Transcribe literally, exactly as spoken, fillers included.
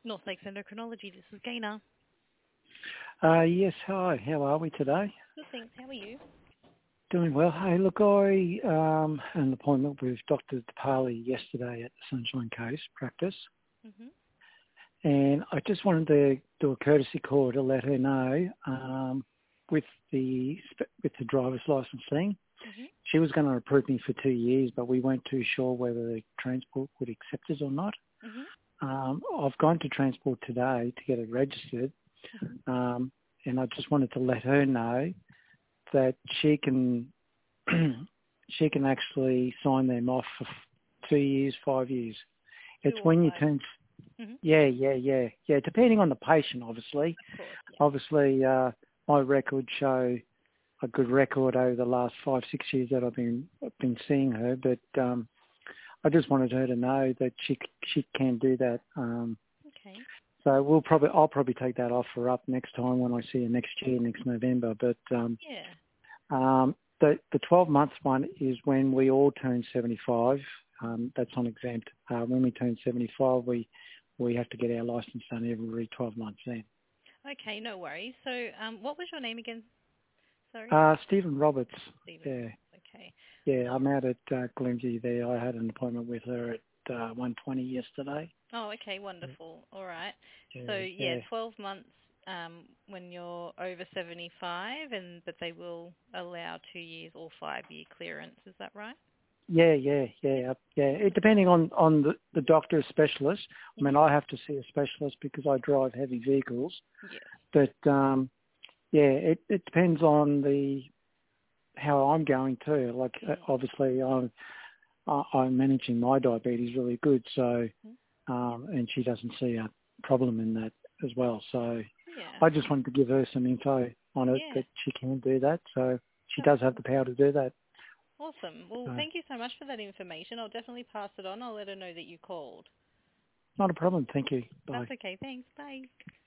North Lakes Endocrinology. This is Gaina. Uh, yes, hi. How are we today? Good, thanks. How are you? Doing well. Hey, look, I um, had an appointment with Doctor DeParley yesterday at the Sunshine Coast practice, Mhm. and I just wanted to do a courtesy call to let her know um, with the with the driver's license thing. Mhm. She was going to approve me for two years, but we weren't too sure whether the transport would accept it or not. Mhm. Um, I've gone to transport today to get it registered, Mhm. um, and I just wanted to let her know that she can she can actually sign them off for two years, five years. It's Two or when you five. turn, Mhm. yeah, yeah, yeah, yeah, depending on the patient, obviously. Of course. Yeah. Obviously, uh, my records show a good record over the last five, six years that I've been I've been seeing her, but um, I just wanted her to know that she she can do that. Um, Okay. so we'll probably I'll probably take that offer up next time when I see her next year, next November. But um, Yeah. Um, the the twelve month one is when we all turn seventy-five. Um, that's on exempt. Uh, when we turn seventy-five, we we have to get our license done every twelve months then. Okay. No worries. So, um, what was your name again? Sorry. Uh, Stephen Roberts. Stephen. Yeah, Okay. yeah. I'm out at uh, Glimsey there. I had an appointment with her at uh, one twenty yesterday. Oh, okay. Wonderful. All right. So, Yeah, yeah, yeah, twelve months um, when you're over seventy-five, and but they will allow two years or five-year clearance. Is that right? yeah, yeah, yeah, uh, yeah. It, depending on on the, the doctor specialist. I mean, Mhm. I have to see a specialist because I drive heavy vehicles. Yes. But um, yeah, it, it depends on the how I'm going too. Like uh, Mm. obviously I'm I- I'm managing my diabetes really good, so Mhm. um, and she doesn't see a problem in that as well. So Yeah. I just wanted to give her some info on it Yeah. that she can do that. So she That's does have the power to do that. awesome. Well, So thank you so much for that information. I'll definitely pass it on. I'll let her know that you called. not a problem. Thank you. Bye. That's okay. Thanks. Bye.